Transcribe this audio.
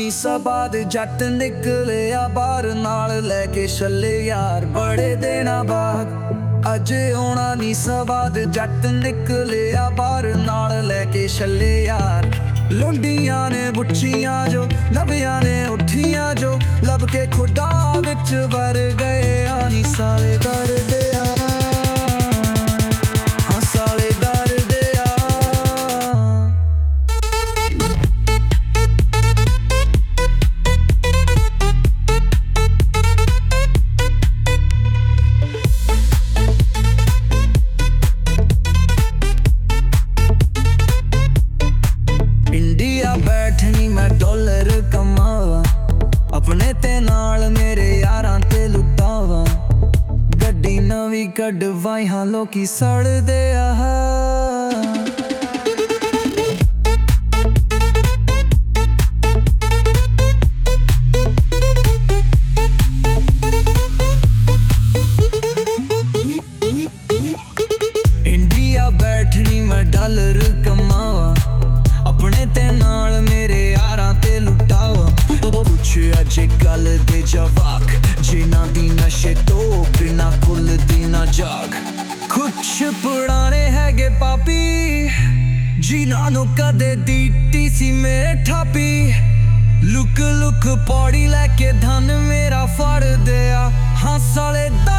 ਨੀ ਸਬਾਦ ਜੱਟ ਨਿਕਲਿਆ ਬਾਹਰ ਨਾਲ ਲੈ ਕੇ ਛੱਲੇ ਯਾਰ ਬੜੇ ਦਿਨਾਂ ਬਾਅਦ ਅੱਜ ਆਉਣਾ ਨੀ ਸਬਾਦ ਜੱਟ ਨਿਕਲਿਆ ਬਾਹਰ ਨਾਲ ਲੈ ਕੇ ਛੱਲੇ ਯਾਰ ਲੁੰਡੀਆਂ ਨੇ ਬੁੱਚੀਆਂ ਜੋ ਨਵਿਆਂ ਨੇ ਉੱਠੀਆਂ ਜੋ ਲੱਭ ਕੇ ਖੁਦਾ ਵਿੱਚ ਵਰ ਗਏ ਆ ਨੀ ਸਾਲੇ ਕਰਦੇ ਆ ਬੈਠਣੀ ਮੈਂ ਡਾਲਰ ਕਮਾਵਾਂ ਆਪਣੇ ਤੇ ਨਾਲ ਮੇਰੇ ਯਾਰਾਂ ਤੇ ਲੁੱਟਾਵਾਂ ਗੱਡੀ ਨਵੀਂ ਕਢਵਾਈ ਹਾਂ ਲੋਕੀ ਸੜਦੇ ਆ ਇੰਡੀਆ ਬੈਠਣੀ ਮੈਂ ਡਾਲਰ ਕਮਾਵਾਂ ਆਪਣੇ ਤੇ ਨਾਲ ਮੇਰੇ ਯਾਰਾਂ ਤੇ ਲੁੱਟਾਵਾ ਕੁਛ ਅੱਜ ਕੱਲ ਦੇ ਜਵਾਕ ਜਿਨ੍ਹਾਂ ਦੀ ਨਸ਼ੇ ਤੋਂ ਬਿਨਾਂ ਖੁੱਲਦੀ ਨਾ ਜਾਗ ਕੁਛ ਪੁਰਾਣੇ ਹੈਗੇ ਪਾਪੀ ਜਿਨ੍ਹਾਂ ਨੂੰ ਕਦੇ ਦਿੱਤੀ ਸੀ ਮੇਰੇ ਠਾਪੀ ਲੁਕ ਲੁਕ ਪੌੜੀ ਲੈ ਕੇ ਧਨ ਮੇਰਾ ਫੜਦੇ ਆ ਹਾਂ ਸਾਲੇ